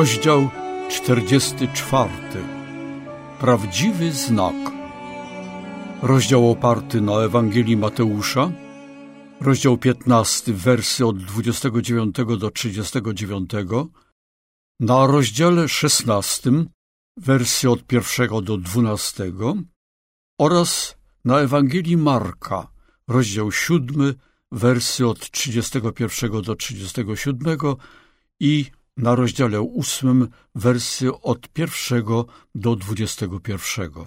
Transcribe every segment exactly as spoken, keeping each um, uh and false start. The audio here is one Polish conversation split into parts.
Rozdział czterdziesty czwarty. Prawdziwy znak. Rozdział oparty na Ewangelii Mateusza, rozdział piętnasty, wersy od dwudziestego dziewiątego do trzydziestego dziewiątego, na rozdziale szesnastym, wersy od pierwszego do dwunastego oraz na Ewangelii Marka, rozdział siódmy, wersy od trzydziestego pierwszego do trzydziestego siódmego i na rozdziale ósmym, wersy od pierwszego do dwudziestego pierwszego.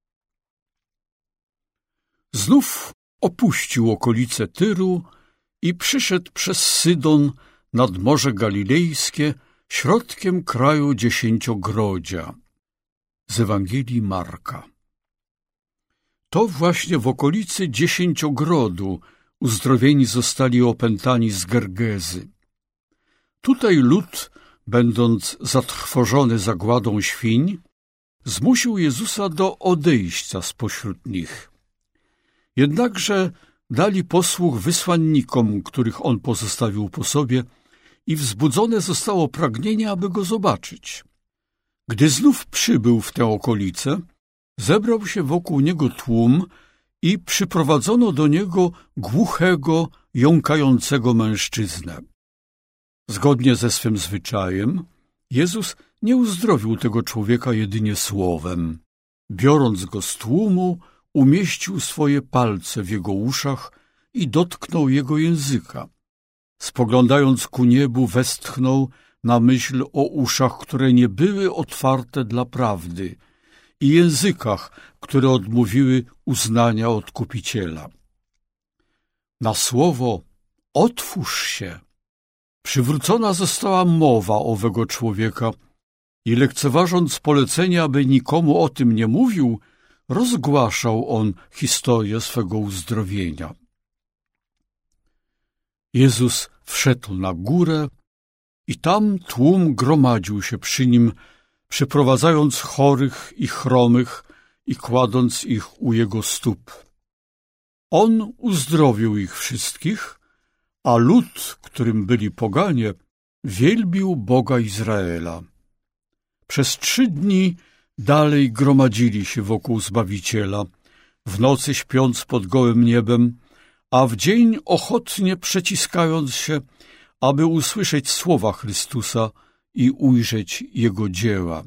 Znów opuścił okolice Tyru i przyszedł przez Sydon nad Morze Galilejskie, środkiem kraju Dziesięciogrodzia. Z Ewangelii Marka. To właśnie w okolicy Dziesięciogrodu uzdrowieni zostali opętani z Gergezy. Tutaj lud, będąc zatrwożony zagładą świń, zmusił Jezusa do odejścia spośród nich. Jednakże dali posłuch wysłannikom, których on pozostawił po sobie, i wzbudzone zostało pragnienie, aby go zobaczyć. Gdy znów przybył w tę okolicę, zebrał się wokół niego tłum i przyprowadzono do niego głuchego, jąkającego mężczyznę. Zgodnie ze swym zwyczajem, Jezus nie uzdrowił tego człowieka jedynie słowem. Biorąc go z tłumu, umieścił swoje palce w jego uszach i dotknął jego języka. Spoglądając ku niebu, westchnął na myśl o uszach, które nie były otwarte dla prawdy, i językach, które odmówiły uznania Odkupiciela. Na słowo „otwórz się” przywrócona została mowa owego człowieka i lekceważąc polecenie, aby nikomu o tym nie mówił, rozgłaszał on historię swego uzdrowienia. Jezus wszedł na górę i tam tłum gromadził się przy nim, przyprowadzając chorych i chromych i kładąc ich u jego stóp. On uzdrowił ich wszystkich, a lud, którym byli poganie, wielbił Boga Izraela. Przez trzy dni dalej gromadzili się wokół Zbawiciela, w nocy śpiąc pod gołym niebem, a w dzień ochotnie przeciskając się, aby usłyszeć słowa Chrystusa i ujrzeć Jego dzieła.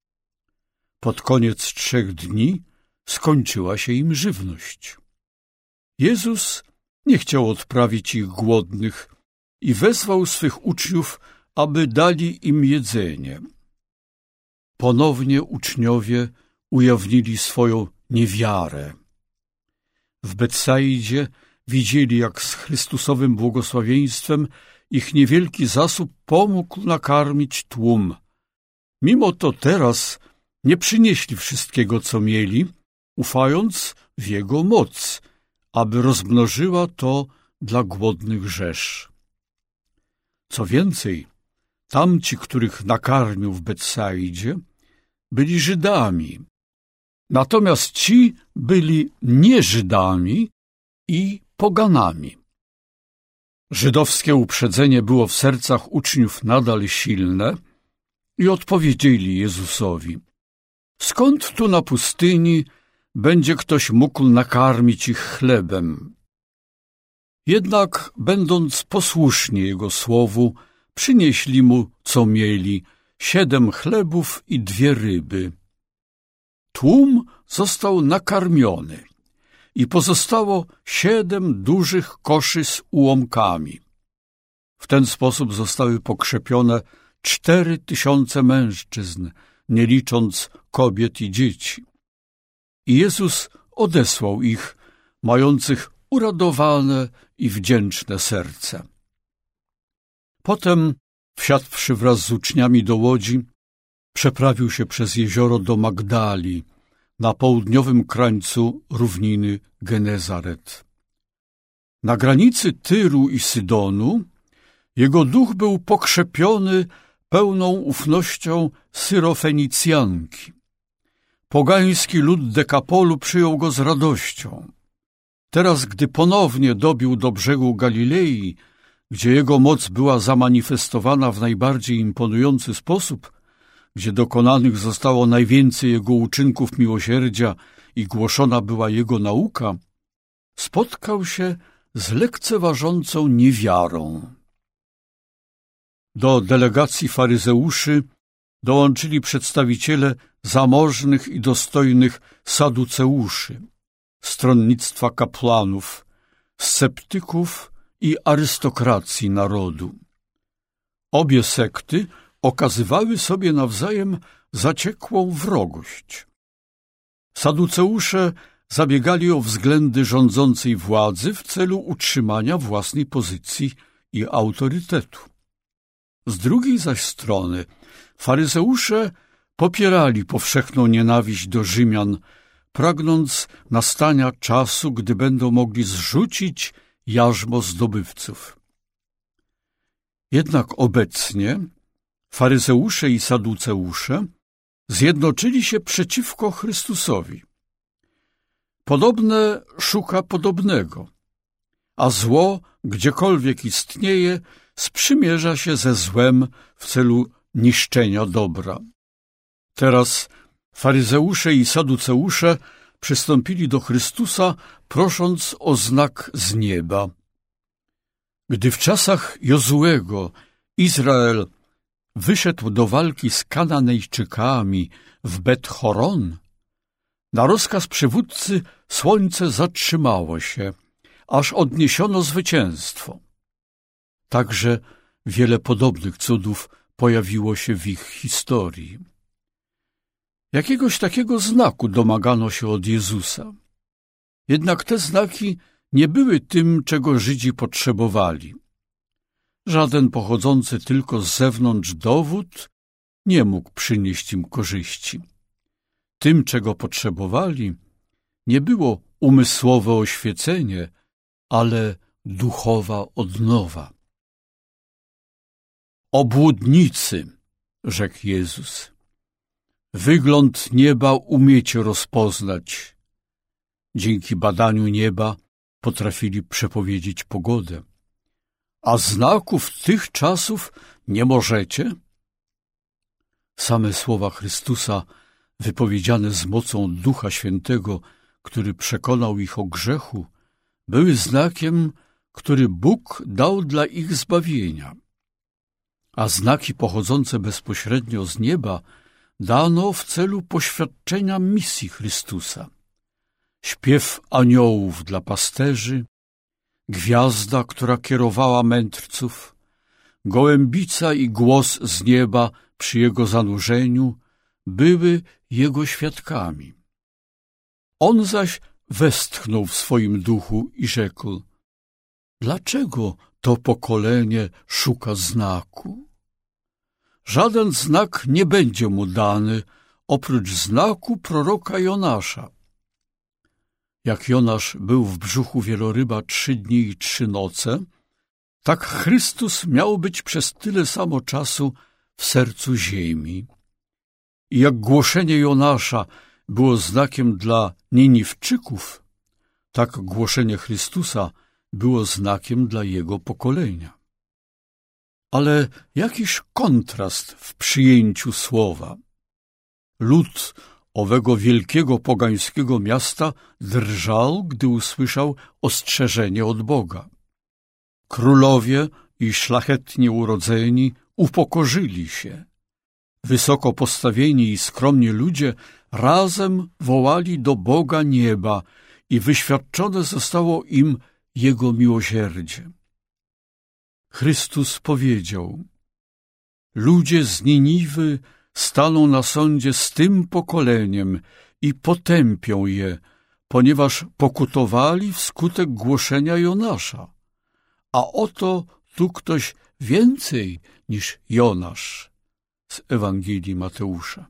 Pod koniec trzech dni skończyła się im żywność. Jezus nie chciał odprawić ich głodnych i wezwał swych uczniów, aby dali im jedzenie. Ponownie uczniowie ujawnili swoją niewiarę. W Betsaidzie widzieli, jak z Chrystusowym błogosławieństwem ich niewielki zasób pomógł nakarmić tłum. Mimo to teraz nie przynieśli wszystkiego, co mieli, ufając w Jego moc, aby rozmnożyła to dla głodnych rzesz. Co więcej, tamci, których nakarmił w Betsaidzie, byli Żydami, natomiast ci byli nie Żydami i poganami. Żydowskie uprzedzenie było w sercach uczniów nadal silne i odpowiedzieli Jezusowi: skąd tu na pustyni będzie ktoś mógł nakarmić ich chlebem? Jednak, będąc posłuszni Jego słowu, przynieśli Mu, co mieli, siedem chlebów i dwie ryby. Tłum został nakarmiony i pozostało siedem dużych koszy z ułomkami. W ten sposób zostały pokrzepione cztery tysiące mężczyzn, nie licząc kobiet i dzieci. I Jezus odesłał ich, mających uradowane i wdzięczne serce. Potem, wsiadłszy wraz z uczniami do łodzi, przeprawił się przez jezioro do Magdali, na południowym krańcu równiny Genezaret. Na granicy Tyru i Sydonu jego duch był pokrzepiony pełną ufnością Syrofenicjanki. Pogański lud Dekapolu przyjął go z radością. Teraz, gdy ponownie dobił do brzegu Galilei, gdzie jego moc była zamanifestowana w najbardziej imponujący sposób, gdzie dokonanych zostało najwięcej jego uczynków miłosierdzia i głoszona była jego nauka, spotkał się z lekceważącą niewiarą. Do delegacji faryzeuszy dołączyli przedstawiciele zamożnych i dostojnych saduceuszy, stronnictwa kapłanów, sceptyków i arystokracji narodu. Obie sekty okazywały sobie nawzajem zaciekłą wrogość. Saduceusze zabiegali o względy rządzącej władzy w celu utrzymania własnej pozycji i autorytetu. Z drugiej zaś strony faryzeusze popierali powszechną nienawiść do Rzymian, pragnąc nastania czasu, gdy będą mogli zrzucić jarzmo zdobywców. Jednak obecnie faryzeusze i saduceusze zjednoczyli się przeciwko Chrystusowi. Podobne szuka podobnego, a zło, gdziekolwiek istnieje, sprzymierza się ze złem w celu niszczenia dobra. Teraz faryzeusze i saduceusze przystąpili do Chrystusa, prosząc o znak z nieba. Gdy w czasach Jozuego Izrael wyszedł do walki z Kananejczykami w Bet-Horon, na rozkaz przywódcy słońce zatrzymało się, aż odniesiono zwycięstwo. Także wiele podobnych cudów pojawiło się w ich historii. Jakiegoś takiego znaku domagano się od Jezusa. Jednak te znaki nie były tym, czego Żydzi potrzebowali. Żaden pochodzący tylko z zewnątrz dowód nie mógł przynieść im korzyści. Tym, czego potrzebowali, nie było umysłowe oświecenie, ale duchowa odnowa. Obłudnicy, rzekł Jezus, wygląd nieba umiecie rozpoznać. Dzięki badaniu nieba potrafili przepowiedzieć pogodę. A znaków tych czasów nie możecie? Same słowa Chrystusa, wypowiedziane z mocą Ducha Świętego, który przekonał ich o grzechu, były znakiem, który Bóg dał dla ich zbawienia. A znaki pochodzące bezpośrednio z nieba dano w celu poświadczenia misji Chrystusa. Śpiew aniołów dla pasterzy, gwiazda, która kierowała mędrców, gołębica i głos z nieba przy jego zanurzeniu były jego świadkami. On zaś westchnął w swoim duchu i rzekł: dlaczego to pokolenie szuka znaku? Żaden znak nie będzie mu dany, oprócz znaku proroka Jonasza. Jak Jonasz był w brzuchu wieloryba trzy dni i trzy noce, tak Chrystus miał być przez tyle samo czasu w sercu ziemi. I jak głoszenie Jonasza było znakiem dla Niniwczyków, tak głoszenie Chrystusa było znakiem dla jego pokolenia. Ale jakiż kontrast w przyjęciu słowa. Lud owego wielkiego pogańskiego miasta drżał, gdy usłyszał ostrzeżenie od Boga. Królowie i szlachetnie urodzeni upokorzyli się. Wysoko postawieni i skromni ludzie razem wołali do Boga nieba i wyświadczone zostało im Jego miłosierdzie. Chrystus powiedział: ludzie z Niniwy staną na sądzie z tym pokoleniem i potępią je, ponieważ pokutowali wskutek głoszenia Jonasza. A oto tu ktoś więcej niż Jonasz. Z Ewangelii Mateusza.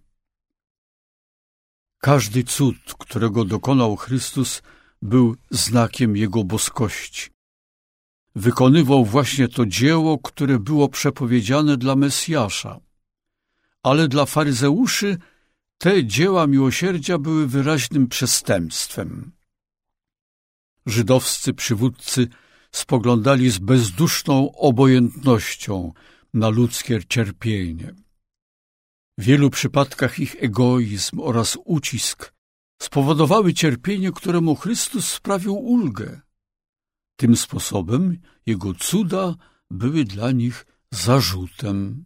Każdy cud, którego dokonał Chrystus, był znakiem Jego boskości. Wykonywał właśnie to dzieło, które było przepowiedziane dla Mesjasza. Ale dla faryzeuszy te dzieła miłosierdzia były wyraźnym przestępstwem. Żydowscy przywódcy spoglądali z bezduszną obojętnością na ludzkie cierpienie. W wielu przypadkach ich egoizm oraz ucisk spowodowały cierpienie, któremu Chrystus sprawił ulgę. Tym sposobem Jego cuda były dla nich zarzutem.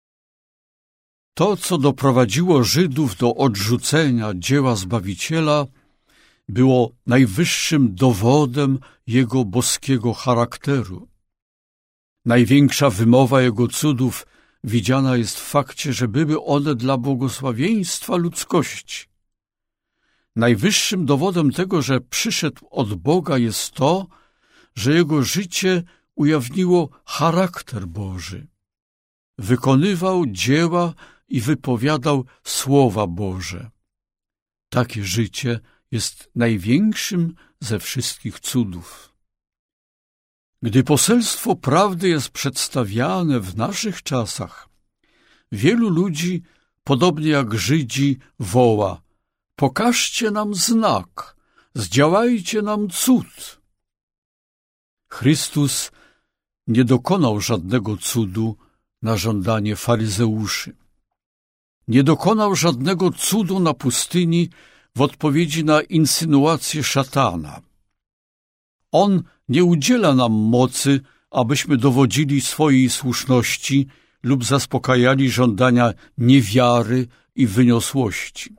To, co doprowadziło Żydów do odrzucenia dzieła Zbawiciela, było najwyższym dowodem Jego boskiego charakteru. Największa wymowa Jego cudów widziana jest w fakcie, że były one dla błogosławieństwa ludzkości. Najwyższym dowodem tego, że przyszedł od Boga, jest to, że Jego życie ujawniło charakter Boży. Wykonywał dzieła i wypowiadał słowa Boże. Takie życie jest największym ze wszystkich cudów. Gdy poselstwo prawdy jest przedstawiane w naszych czasach, wielu ludzi, podobnie jak Żydzi, woła: pokażcie nam znak, zdziałajcie nam cud. Chrystus nie dokonał żadnego cudu na żądanie faryzeuszy. Nie dokonał żadnego cudu na pustyni w odpowiedzi na insynuacje szatana. On nie udziela nam mocy, abyśmy dowodzili swojej słuszności lub zaspokajali żądania niewiary i wyniosłości.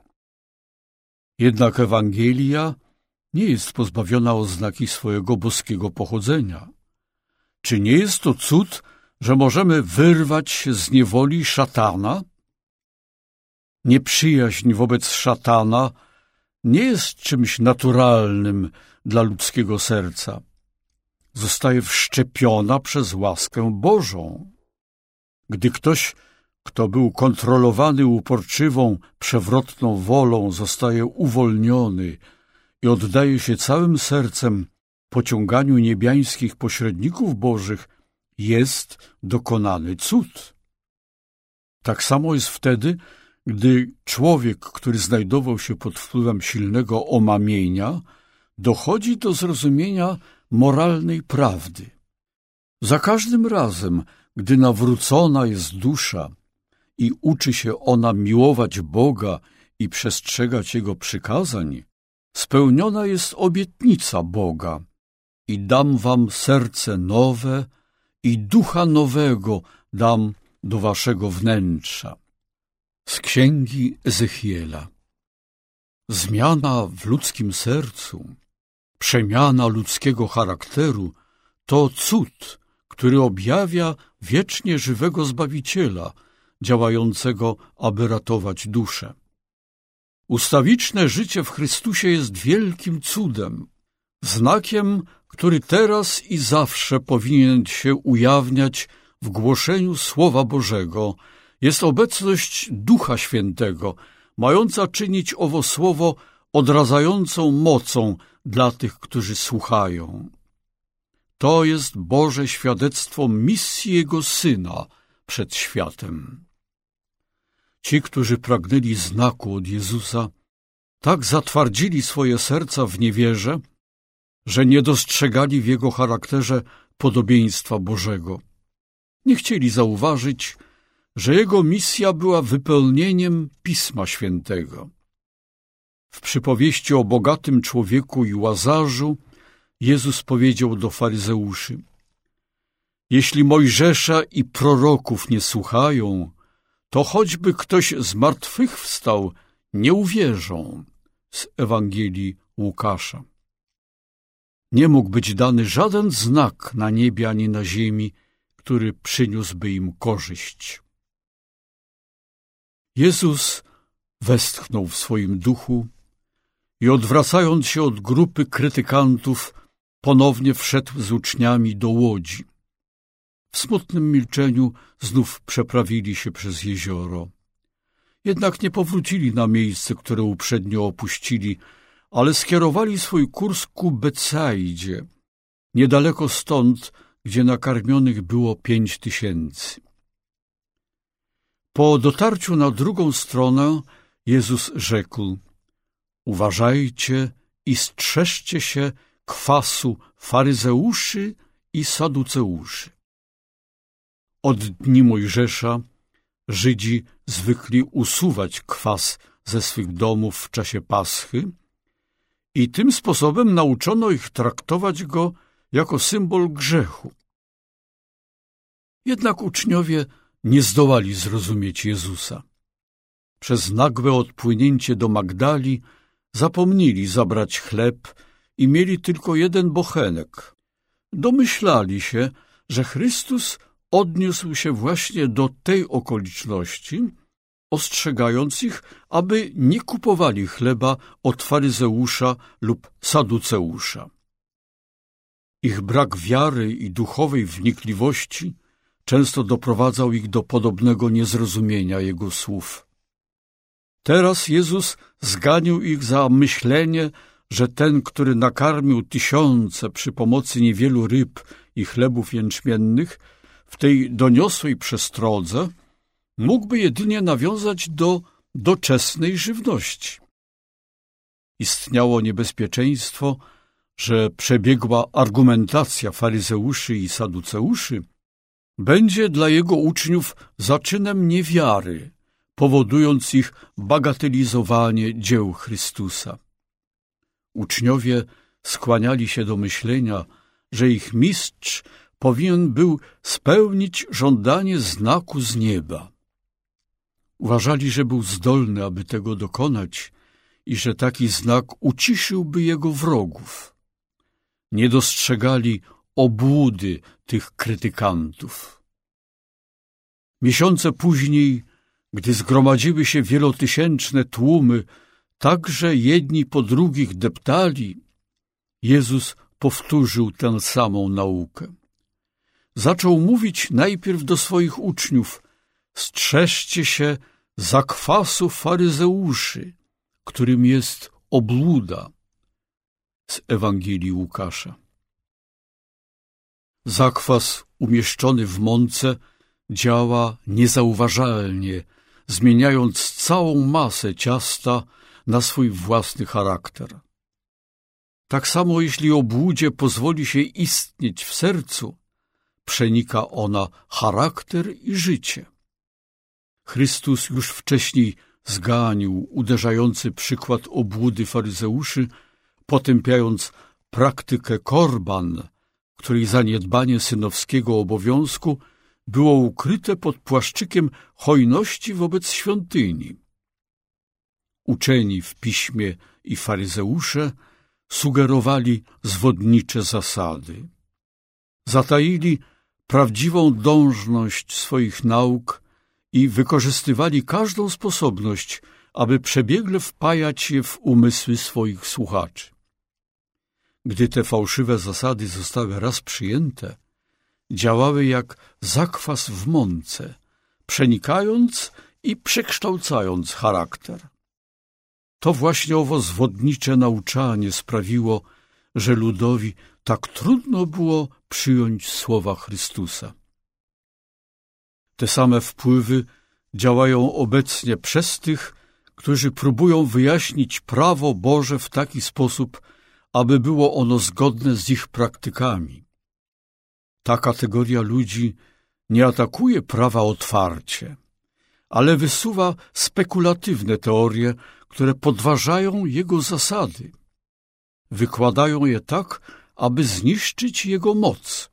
Jednak Ewangelia nie jest pozbawiona oznaki swojego boskiego pochodzenia. Czy nie jest to cud, że możemy wyrwać się z niewoli szatana? Nieprzyjaźń wobec szatana nie jest czymś naturalnym dla ludzkiego serca. Zostaje wszczepiona przez łaskę Bożą. Gdy ktoś, kto był kontrolowany uporczywą, przewrotną wolą, zostaje uwolniony i oddaje się całym sercem pociąganiu niebiańskich pośredników bożych, jest dokonany cud. Tak samo jest wtedy, gdy człowiek, który znajdował się pod wpływem silnego omamienia, dochodzi do zrozumienia moralnej prawdy. Za każdym razem, gdy nawrócona jest dusza i uczy się ona miłować Boga i przestrzegać Jego przykazań, spełniona jest obietnica Boga: i dam wam serce nowe i ducha nowego dam do waszego wnętrza. Z księgi Ezechiela. Zmiana w ludzkim sercu, przemiana ludzkiego charakteru to cud, który objawia wiecznie żywego Zbawiciela, działającego, aby ratować duszę. Ustawiczne życie w Chrystusie jest wielkim cudem, znakiem, który teraz i zawsze powinien się ujawniać w głoszeniu Słowa Bożego. Jest obecność Ducha Świętego, mająca czynić owo słowo odradzającą mocą dla tych, którzy słuchają. To jest Boże świadectwo misji Jego Syna przed światem. Ci, którzy pragnęli znaku od Jezusa, tak zatwardzili swoje serca w niewierze, że nie dostrzegali w Jego charakterze podobieństwa Bożego. Nie chcieli zauważyć, że Jego misja była wypełnieniem Pisma Świętego. W przypowieści o bogatym człowieku i Łazarzu Jezus powiedział do faryzeuszy: jeśli Mojżesza i proroków nie słuchają, to choćby ktoś z martwych wstał, nie uwierzą. Z Ewangelii Łukasza. Nie mógł być dany żaden znak na niebie ani na ziemi, który przyniósłby im korzyść. Jezus westchnął w swoim duchu i odwracając się od grupy krytykantów, ponownie wszedł z uczniami do łodzi. W smutnym milczeniu znów przeprawili się przez jezioro. Jednak nie powrócili na miejsce, które uprzednio opuścili, ale skierowali swój kurs ku Betsaidzie, niedaleko stąd, gdzie nakarmionych było pięć tysięcy. Po dotarciu na drugą stronę Jezus rzekł: uważajcie i strzeżcie się kwasu faryzeuszy i Saduceuszy. Od dni Mojżesza Żydzi zwykli usuwać kwas ze swych domów w czasie Paschy i tym sposobem nauczono ich traktować go jako symbol grzechu. Jednak uczniowie nie zdołali zrozumieć Jezusa. Przez nagłe odpłynięcie do Magdali zapomnieli zabrać chleb i mieli tylko jeden bochenek. Domyślali się, że Chrystus odniósł się właśnie do tej okoliczności, ostrzegając ich, aby nie kupowali chleba od faryzeusza lub saduceusza. Ich brak wiary i duchowej wnikliwości często doprowadzał ich do podobnego niezrozumienia Jego słów. Teraz Jezus zganił ich za myślenie, że ten, który nakarmił tysiące przy pomocy niewielu ryb i chlebów jęczmiennych, w tej doniosłej przestrodze mógłby jedynie nawiązać do doczesnej żywności. Istniało niebezpieczeństwo, że przebiegła argumentacja faryzeuszy i saduceuszy będzie dla jego uczniów zaczynem niewiary, powodując ich bagatelizowanie dzieł Chrystusa. Uczniowie skłaniali się do myślenia, że ich mistrz powinien był spełnić żądanie znaku z nieba. Uważali, że był zdolny, aby tego dokonać i że taki znak uciszyłby jego wrogów. Nie dostrzegali obłudy tych krytykantów. Miesiące później, gdy zgromadziły się wielotysięczne tłumy, tak że jedni po drugich deptali, Jezus powtórzył tę samą naukę. Zaczął mówić najpierw do swoich uczniów: strzeżcie się zakwasu faryzeuszy, którym jest obłuda. Z Ewangelii Łukasza. Zakwas umieszczony w mące działa niezauważalnie, zmieniając całą masę ciasta na swój własny charakter. Tak samo jeśli obłudzie pozwoli się istnieć w sercu, przenika ona charakter i życie. Chrystus już wcześniej zganił uderzający przykład obłudy faryzeuszy, potępiając praktykę korban, której zaniedbanie synowskiego obowiązku było ukryte pod płaszczykiem hojności wobec świątyni. Uczeni w piśmie i faryzeusze sugerowali zwodnicze zasady. Zataili prawdziwą dążność swoich nauk i wykorzystywali każdą sposobność, aby przebiegle wpajać je w umysły swoich słuchaczy. Gdy te fałszywe zasady zostały raz przyjęte, działały jak zakwas w mące, przenikając i przekształcając charakter. To właśnie owo zwodnicze nauczanie sprawiło, że ludowi tak trudno było przyjąć słowa Chrystusa. Te same wpływy działają obecnie przez tych, którzy próbują wyjaśnić prawo Boże w taki sposób, aby było ono zgodne z ich praktykami. Ta kategoria ludzi nie atakuje prawa otwarcie, ale wysuwa spekulatywne teorie, które podważają jego zasady. Wykładają je tak, aby zniszczyć jego moc.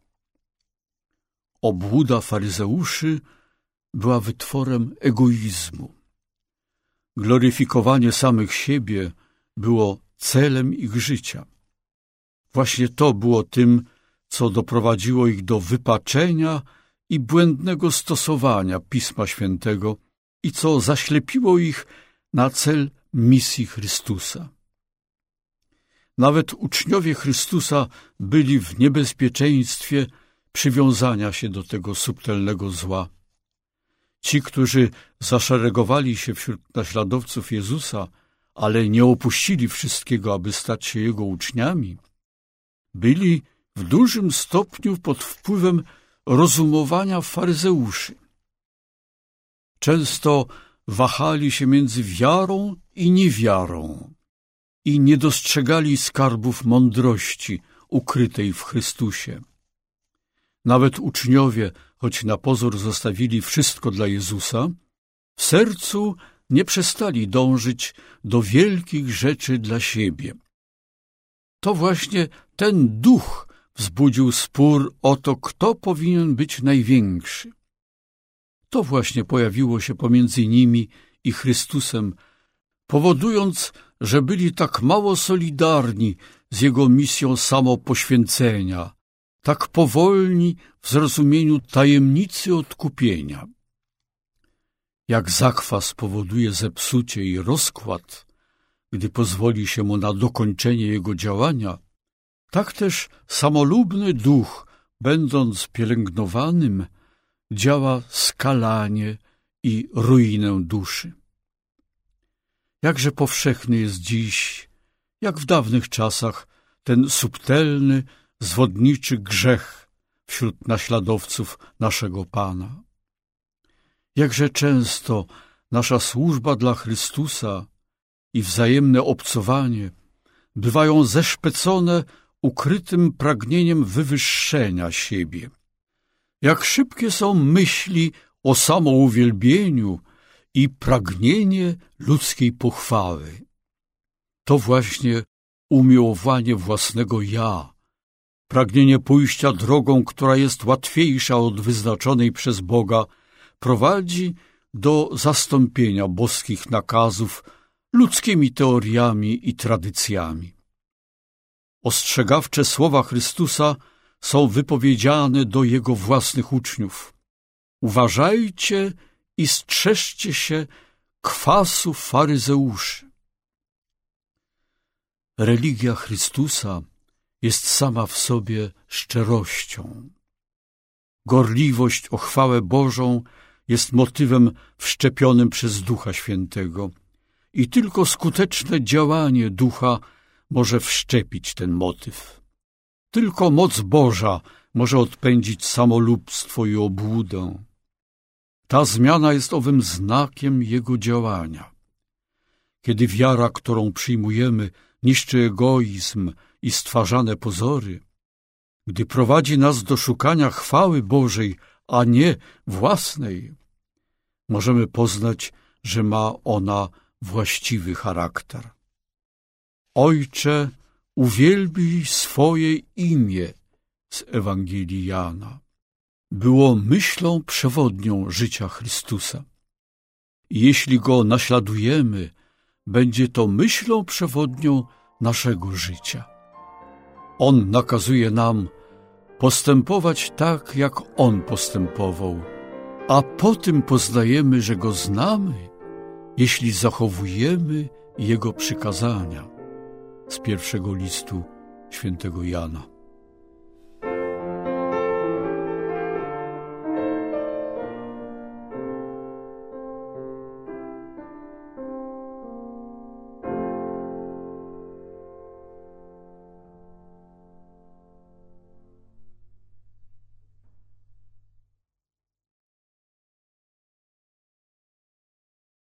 Obłuda faryzeuszy była wytworem egoizmu. Gloryfikowanie samych siebie było celem ich życia. Właśnie to było tym, co doprowadziło ich do wypaczenia i błędnego stosowania Pisma Świętego i co zaślepiło ich na cel misji Chrystusa. Nawet uczniowie Chrystusa byli w niebezpieczeństwie przywiązania się do tego subtelnego zła. Ci, którzy zaszeregowali się wśród naśladowców Jezusa, ale nie opuścili wszystkiego, aby stać się Jego uczniami, byli w dużym stopniu pod wpływem rozumowania faryzeuszy. Często wahali się między wiarą i niewiarą i nie dostrzegali skarbów mądrości ukrytej w Chrystusie. Nawet uczniowie, choć na pozór zostawili wszystko dla Jezusa, w sercu nie przestali dążyć do wielkich rzeczy dla siebie. To właśnie ten duch wzbudził spór o to, kto powinien być największy. To właśnie pojawiło się pomiędzy nimi i Chrystusem, powodując, że byli tak mało solidarni z Jego misją samopoświęcenia, tak powolni w zrozumieniu tajemnicy odkupienia. Jak zakwas powoduje zepsucie i rozkład, gdy pozwoli się mu na dokończenie jego działania, tak też samolubny duch, będąc pielęgnowanym, działa skalanie i ruinę duszy. Jakże powszechny jest dziś, jak w dawnych czasach, ten subtelny, zwodniczy grzech wśród naśladowców naszego Pana. Jakże często nasza służba dla Chrystusa i wzajemne obcowanie bywają zeszpecone ukrytym pragnieniem wywyższenia siebie. Jak szybkie są myśli o samouwielbieniu i pragnienie ludzkiej pochwały. To właśnie umiłowanie własnego ja, pragnienie pójścia drogą, która jest łatwiejsza od wyznaczonej przez Boga, prowadzi do zastąpienia boskich nakazów ludzkimi teoriami i tradycjami. Ostrzegawcze słowa Chrystusa są wypowiedziane do Jego własnych uczniów. Uważajcie i strzeżcie się kwasu faryzeuszy. Religia Chrystusa jest sama w sobie szczerością. Gorliwość o chwałę Bożą jest motywem wszczepionym przez Ducha Świętego i tylko skuteczne działanie Ducha może wszczepić ten motyw. Tylko moc Boża może odpędzić samolubstwo i obłudę. Ta zmiana jest owym znakiem Jego działania. Kiedy wiara, którą przyjmujemy, niszczy egoizm i stwarzane pozory, gdy prowadzi nas do szukania chwały Bożej, a nie własnej, możemy poznać, że ma ona właściwy charakter. Ojcze, uwielbij swoje imię z Ewangelii Jana. Było myślą przewodnią życia Chrystusa. I jeśli Go naśladujemy, będzie to myślą przewodnią naszego życia. On nakazuje nam postępować tak, jak On postępował, a po tym poznajemy, że Go znamy, jeśli zachowujemy Jego przykazania. Z pierwszego listu świętego Jana.